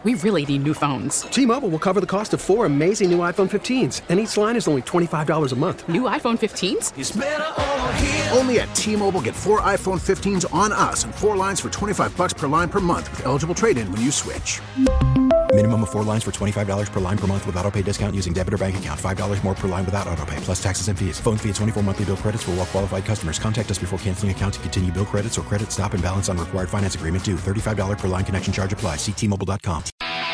We really need new phones. T-Mobile will cover the cost of 4 amazing new iPhone 15s, and each line is only $25 a month. New iPhone 15s? It's better over here. Only at T-Mobile, get 4 iPhone 15s on us and 4 lines for $25 per line per month with eligible trade-in when you switch. Minimum of 4 lines for $25 per line per month with autopay discount using debit or bank account. $5 more per line without autopay, plus taxes and fees. Phone fee at 24 monthly bill credits for well-qualified customers. Contact us before canceling account to continue bill credits or credit stop and balance on required finance agreement due. $35 per line connection charge applies. See T-Mobile.com.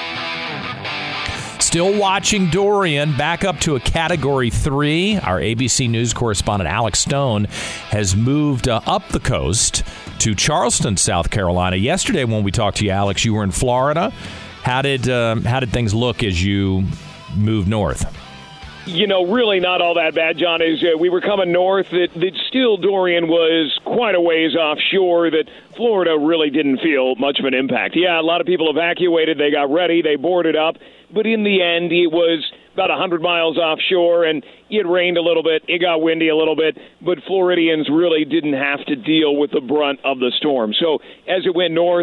Still watching Dorian back up to a Category 3. Our ABC News correspondent Alex Stone has moved up the coast to Charleston, South Carolina. Yesterday when we talked to you, Alex, you were in Florida. How did things look as you moved north? Really not all that bad, John. As we were coming north, that still Dorian was quite a ways offshore, that Florida really didn't feel much of an impact. Yeah, a lot of people evacuated. They got ready. They boarded up. But in the end, it was about 100 miles offshore, and it rained a little bit. It got windy a little bit. But Floridians really didn't have to deal with the brunt of the storm. So as we went north,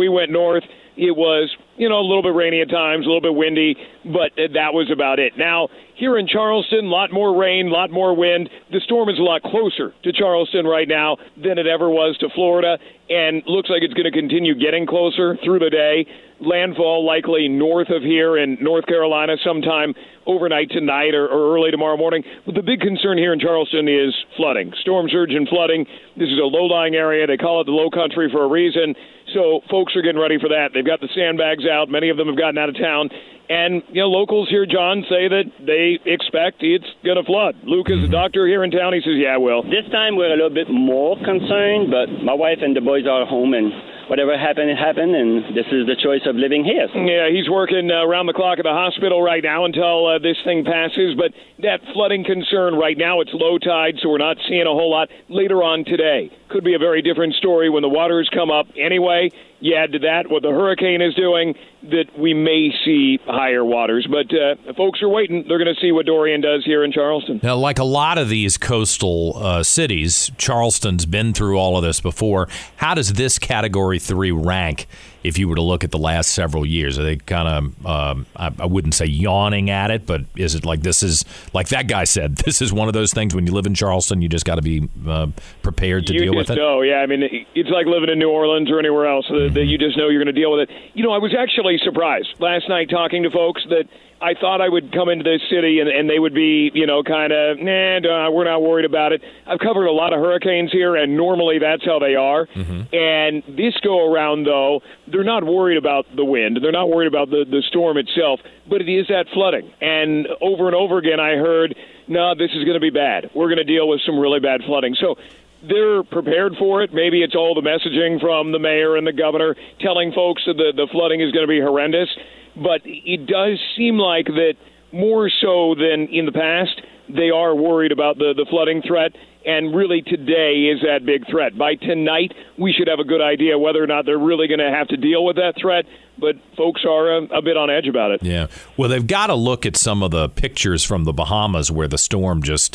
it was, a little bit rainy at times, a little bit windy, but that was about it. Now, here in Charleston, a lot more rain, a lot more wind. The storm is a lot closer to Charleston right now than it ever was to Florida, and looks like it's going to continue getting closer through the day. Landfall likely north of here in North Carolina sometime overnight tonight or early tomorrow morning. But the big concern here in Charleston is flooding, storm surge and flooding. This is a low-lying area. They call it the low country for a reason. So folks are getting ready for that. They've got the sandbags out. Many of them have gotten out of town. And, locals here, John, say that they expect it's going to flood. Luke is a doctor here in town. He says, yeah, it will. This time we're a little bit more concerned, but my wife and the boys are home, and whatever happened, it happened, and this is the choice of living here. Yeah, he's working around the clock at the hospital right now until this thing passes. But that flooding concern right now, it's low tide, so we're not seeing a whole lot later on today. Could be a very different story when the waters come up anyway. You add to that what the hurricane is doing, that we may see higher waters. But folks are waiting. They're going to see what Dorian does here in Charleston. Now, like a lot of these coastal cities, Charleston's been through all of this before. How does this Category 3 rank if you were to look at the last several years? Are they kind of, I wouldn't say yawning at it, but is it like this is, like that guy said, this is one of those things when you live in Charleston, you just got to be prepared to deal with it? Yeah. I mean, it's like living in New Orleans or anywhere else that you just know you're going to deal with it. I was actually surprised last night talking to folks that I thought I would come into this city and they would be, kind of, we're not worried about it. I've covered a lot of hurricanes here, and normally that's how they are. Mm-hmm. And this go around, though, they're not worried about the wind. They're not worried about the storm itself, but it is that flooding. And over again, I heard, no, this is going to be bad. We're going to deal with some really bad flooding. So they're prepared for it. Maybe it's all the messaging from the mayor and the governor telling folks that the flooding is going to be horrendous. But it does seem like that more so than in the past, they are worried about the flooding threat. And really today is that big threat. By tonight, we should have a good idea whether or not they're really going to have to deal with that threat. But folks are a bit on edge about it. Yeah. Well, they've got to look at some of the pictures from the Bahamas where the storm just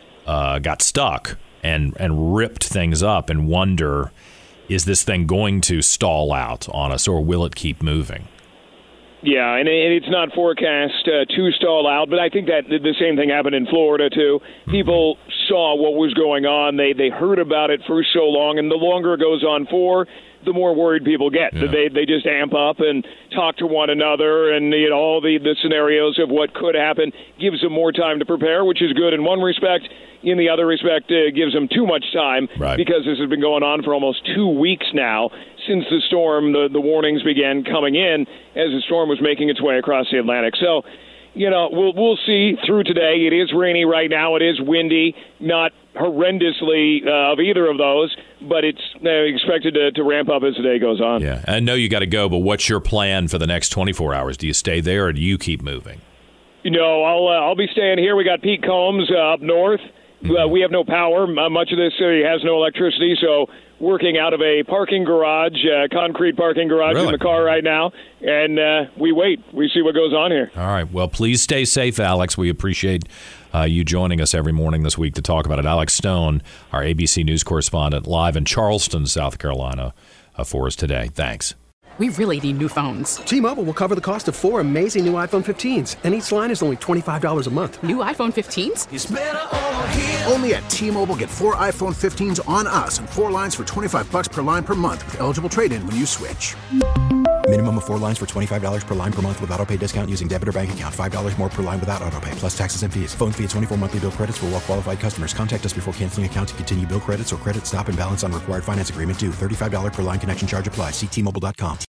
got stuck and ripped things up and wonder, is this thing going to stall out on us or will it keep moving? Yeah, and it's not forecast to stall out, but I think that the same thing happened in Florida, too. People saw what was going on. They heard about it for so long, and the longer it goes on for, the more worried people get. Yeah. They just amp up and talk to one another, and all the scenarios of what could happen gives them more time to prepare, which is good in one respect. In the other respect, it gives them too much time, right, because this has been going on for almost 2 weeks now since the storm, the warnings began coming in as the storm was making its way across the Atlantic. So, we'll see through today. It is rainy right now. It is windy, not horrendously of either of those, but it's expected to ramp up as the day goes on. Yeah, I know you got to go, but what's your plan for the next 24 hours? Do you stay there or do you keep moving? I'll be staying here. We got Pete Combs up north. We have no power. Much of this city has no electricity, so working out of a parking garage, concrete parking garage in the car right now, and we wait. We see what goes on here. All right. Well, please stay safe, Alex. We appreciate you joining us every morning this week to talk about it. Alex Stone, our ABC News correspondent, live in Charleston, South Carolina, for us today. Thanks. We really need new phones. T-Mobile will cover the cost of 4 amazing new iPhone 15s, and each line is only $25 a month. New iPhone 15s? It's better over here. Only at T-Mobile, get 4 iPhone 15s on us and 4 lines for $25 per line per month with eligible trade-in when you switch. Minimum of 4 lines for $25 per line per month with autopay discount using debit or bank account. $5 more per line without autopay, plus taxes and fees. Phone fee at 24 monthly bill credits for well-qualified customers. Contact us before canceling account to continue bill credits or credit stop and balance on required finance agreement due. $35 per line connection charge applies. See T-Mobile.com.